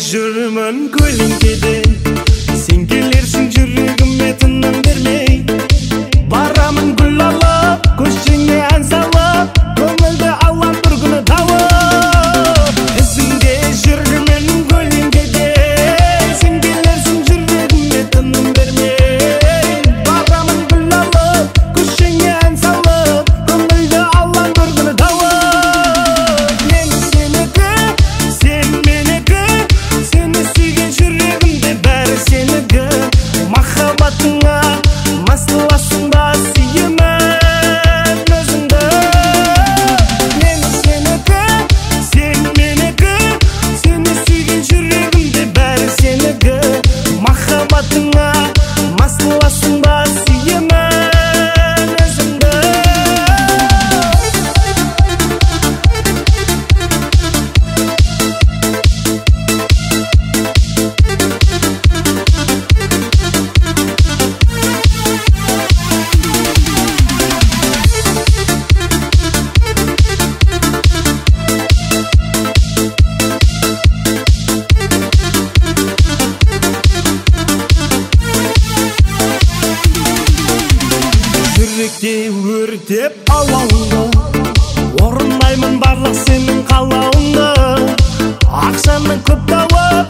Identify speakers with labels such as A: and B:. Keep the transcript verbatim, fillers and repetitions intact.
A: жүрмін көлеңкеде, сен келерсің жүрегіме тыным бермей. Барамын гүл алып, көшеңе ән салып, көңілді алам бір күні тауып. Ізіңде жүрмін көлеңкеде, сен келерсің жүрегіме тыным бермей. Барамын гүл алып, көшеңе ән салып, көңілді алам бір күні тауып. Мен сенікі, сен менікі, сені сүйген жүрегімде бәрі сенікі. Махаббатыңа масыласың ба сүйемін өзіңді. Мен сенікі, сен менікі, сені сүйген жүрегімде бәрі сенікі. Махаббатыңа масыласың ба сүйемін өзіңді. Жүректе өртеп алауыңды, орындаймын барлық сенің қалауыңды. Ақшаны көп тауып